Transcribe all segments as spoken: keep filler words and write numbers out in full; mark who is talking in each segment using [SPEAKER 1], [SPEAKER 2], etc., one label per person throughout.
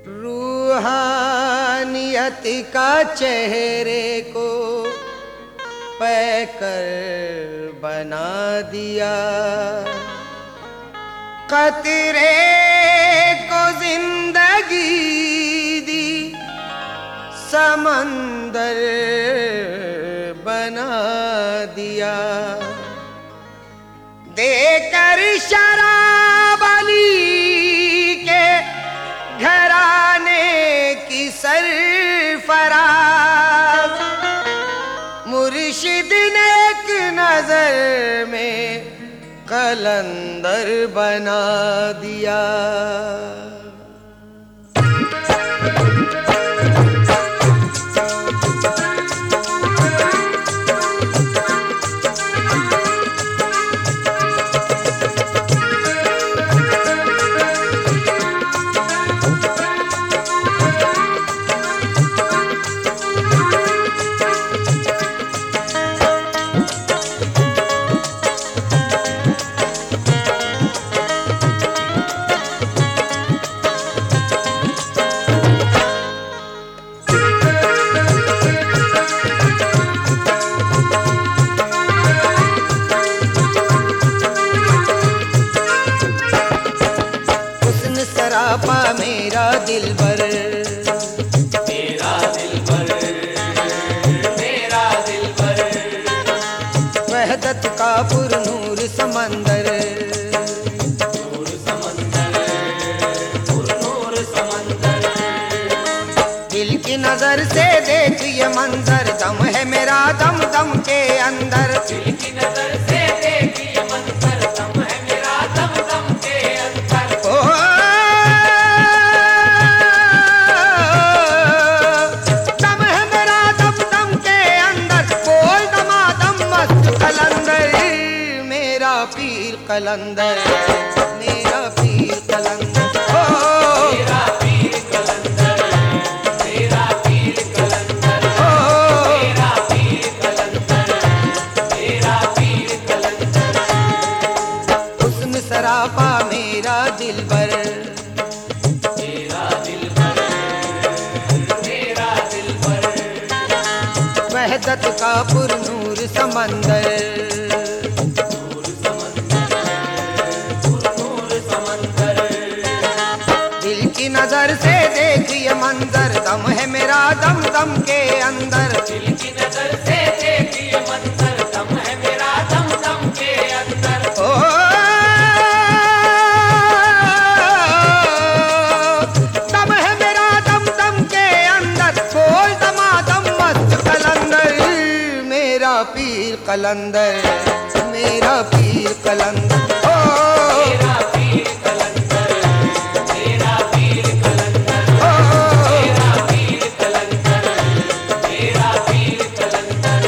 [SPEAKER 1] रूहानियत का चेहरे को पैकर बना दिया, कतरे को जिंदगी दी, समंदर बना दिया। देकर शराब अली के घराने की सरफराज, मुर्शिद ने एक नजर में कलंदर बना दिया। सरापा मेरा दिलबर,
[SPEAKER 2] मेरा दिलबर, मेरा दिलबर,
[SPEAKER 1] वहदत का पुरनूर समंदर,
[SPEAKER 2] नूर समंदर, पुरनूर समंदर।
[SPEAKER 1] दिल की नजर से देख ये मंजर, दम है मेरा दम दम के अंदर।
[SPEAKER 2] दिल की नजर से देख ये मंजर, दम है मेरा दम दम के अंदर।
[SPEAKER 1] ओ पीर कलंदर, मेरा पीर कलंदर, ओ
[SPEAKER 2] मेरा पीर कलंदर, मेरा पीर कलंदर,
[SPEAKER 1] ओ
[SPEAKER 2] मेरा पीर कलंदर, मेरा पीर कलंदर।
[SPEAKER 1] हुस्न सरापा मेरा दिलबर,
[SPEAKER 2] मेरा दिलबर, मेरा दिलबर,
[SPEAKER 1] वहदत का पुरनूर समंदर, नजर से देख ये मंजर, दम है मेरा दम दम के अंदर।
[SPEAKER 2] दिल की नजर से देख ये मंजर, दम है मेरा दम दम के अंदर।
[SPEAKER 1] ओ दम है मेरा दम दम के अंदर, बोल दमादम मस्त कलंदर, मेरा पीर कलंदर, मेरा पीर कलंदर, ओ
[SPEAKER 2] मेरा पीर कलंदर, मेरा पीर कलंदर,
[SPEAKER 1] ओ
[SPEAKER 2] मेरा पीर कलंदर, मेरा पीर कलंदर।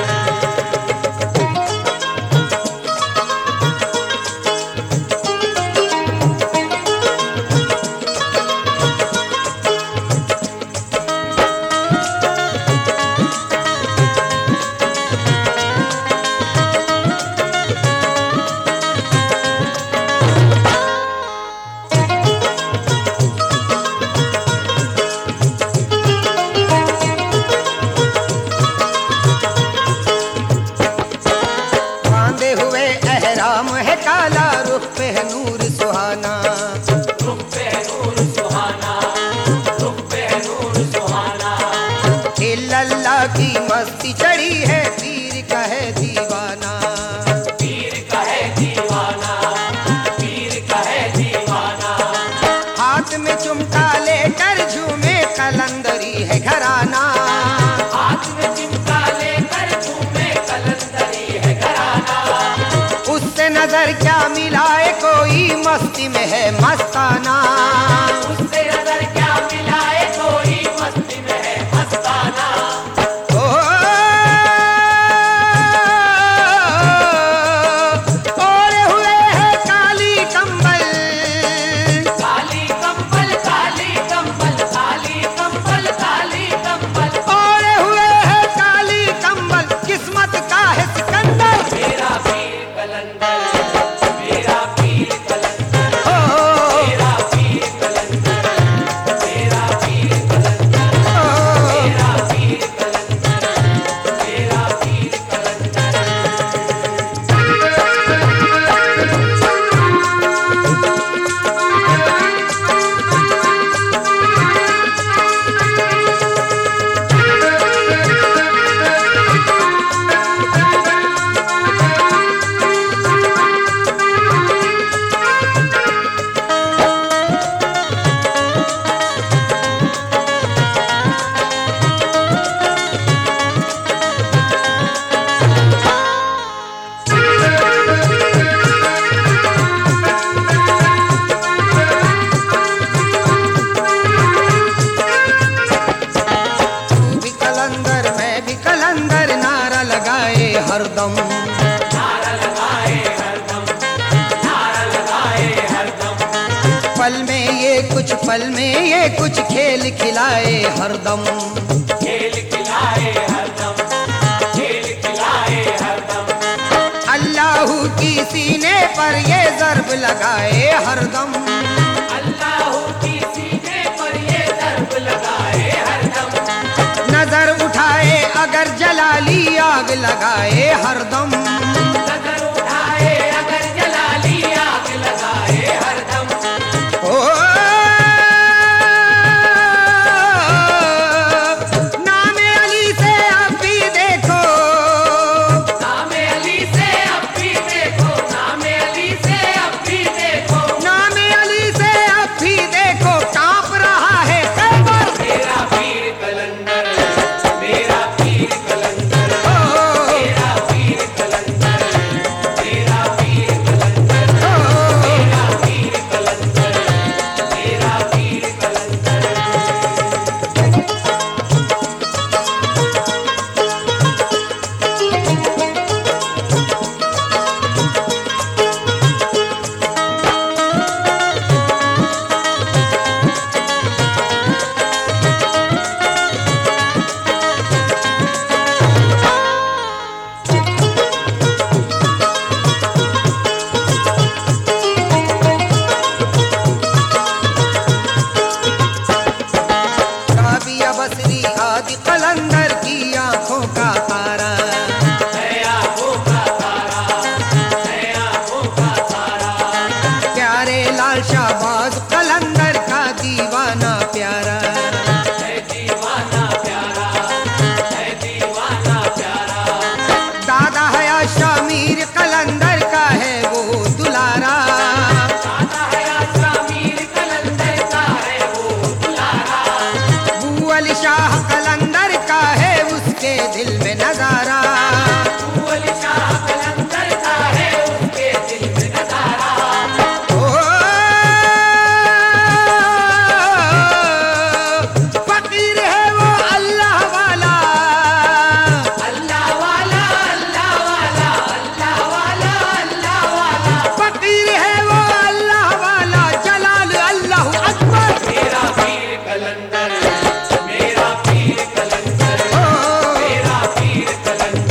[SPEAKER 1] काला रुख पे है नूर सुहाना,
[SPEAKER 2] रुख पे है नूर सुहाना, रुख पे है नूर सुहाना।
[SPEAKER 1] अल्लाह की मस्ती चढ़ी है, पीर का है दीवाना,
[SPEAKER 2] पीर का है दीवाना, पीर का है दीवाना।
[SPEAKER 1] हाथ में चुमटा लेकर झूमे कलंदरी है घराना,
[SPEAKER 2] हाथ में चिमटा लेकर झूमे कलंदरी है घराना।
[SPEAKER 1] उससे नजर क्या मिलाए कोई मस्ती में है मस्ताना,
[SPEAKER 2] उससे नजर क्या मिलाए कोई मस्ती में है मस्ताना।
[SPEAKER 1] ओ ओढ़े हुए है काली कंबल,
[SPEAKER 2] काली कंबल, काली कंबल, काली कंबल, काली कंबल।
[SPEAKER 1] ओढ़े हुए है काली कंबल, किस्मत का है सिकंदर,
[SPEAKER 2] मेरा पीर कलंदर, मेरा पीर कलंदर,
[SPEAKER 1] ओ
[SPEAKER 2] मेरा पीर
[SPEAKER 1] हरदम,
[SPEAKER 2] नारा लगाए हरदम, नारा लगाए हरदम,
[SPEAKER 1] पल में ये कुछ पल में ये कुछ खेल खिलाए हरदम,
[SPEAKER 2] खेल खिलाए हरदम, खेल खिलाए हरदम,
[SPEAKER 1] अल्लाह की सीने पर ये ज़र्ब लगाए हरदम,
[SPEAKER 2] अल्लाह की सीने पर ये ज़र्ब लगाए हरदम,
[SPEAKER 1] नजर उठाए अगर जलाली आग लगाए हरदम,
[SPEAKER 2] नजर उठाए अगर जलाली आग लगाए हरदम,
[SPEAKER 1] ओ नामे अली से अब भी देखो,
[SPEAKER 2] नामे अली से अब भी देखो, नामे अली से अब भी देखो,
[SPEAKER 1] नामे अली से अब भी देखो कांप रहा है खैबर,
[SPEAKER 2] मेरा पीर कलंदर, मेरा पीर कलंदर,
[SPEAKER 1] ओ,
[SPEAKER 2] मेरा पीर कलंदर, मेरा पीर कलंदर,
[SPEAKER 1] ओ,
[SPEAKER 2] मेरा पीर कलंदर, मेरा पीर कलंदर।
[SPEAKER 1] राबिया बसरी आदि कलंदर की आंखों का तारा,
[SPEAKER 2] है आँखों का तारा, है आँखों का तारा,
[SPEAKER 1] प्यारे लाल शाहबाज कलंदर का दीवाना प्यारा,
[SPEAKER 2] है दीवाना प्यारा, है दीवाना प्यारा,
[SPEAKER 1] दादा हया शामीर कलंदर का है वो दुलारा,
[SPEAKER 2] दादा है आसमीर कलंदर का है वो दुलारा,
[SPEAKER 1] बू अली शाह कलंदर का है उसके दिल में नजारा,
[SPEAKER 2] तू अली शाह कलंदर का है उसके दिल में नजारा,
[SPEAKER 1] ओ फकीर है वो अल्लाह वाला,
[SPEAKER 2] अल्लाह वाला, अल्लाह वाला, अल्लाह वाला, अल्लाह वाला,
[SPEAKER 1] फकीर है वो अल्लाह वाला, जलाल अल्लाह अकबर,
[SPEAKER 2] मेरा पीर कलंदर, मेरा पीर कलंदर,
[SPEAKER 1] ओ
[SPEAKER 2] मेरा पीर कलंदर,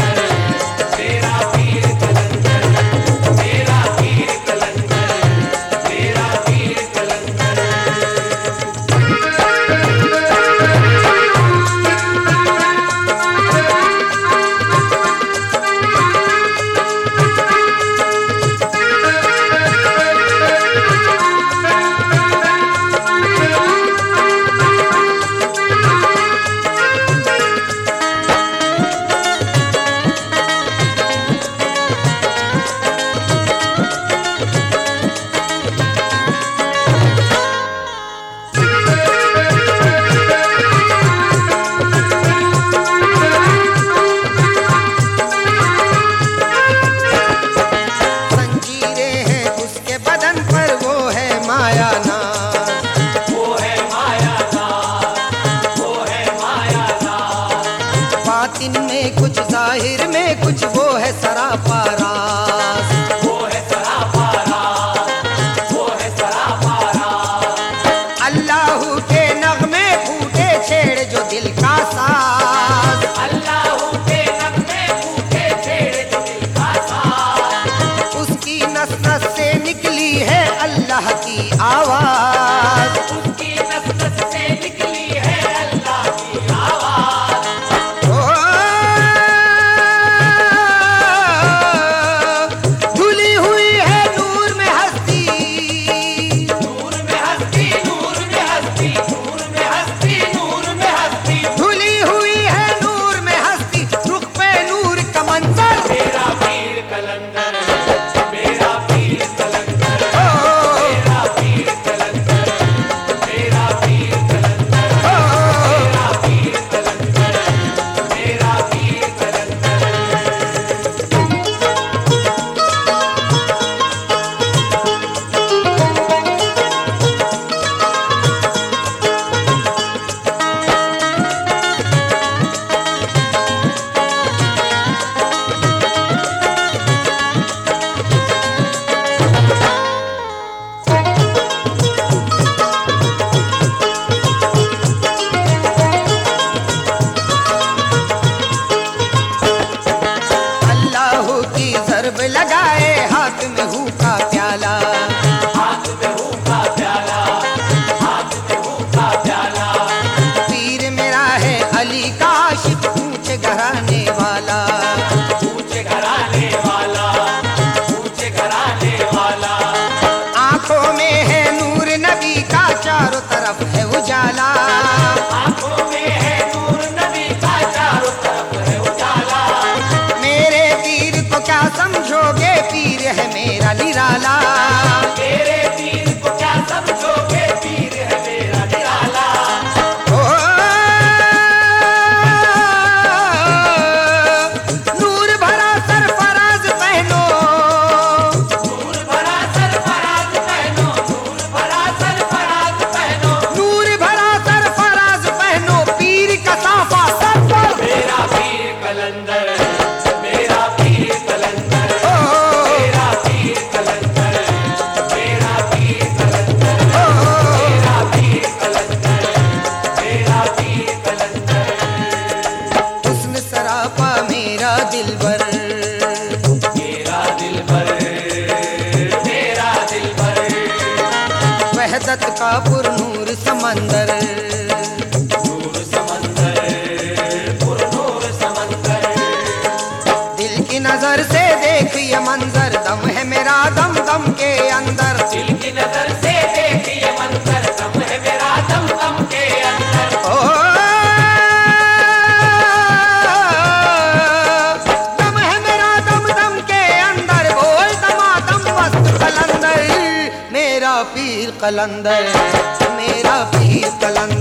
[SPEAKER 1] कलंदर, मेरा पीर कलंदर।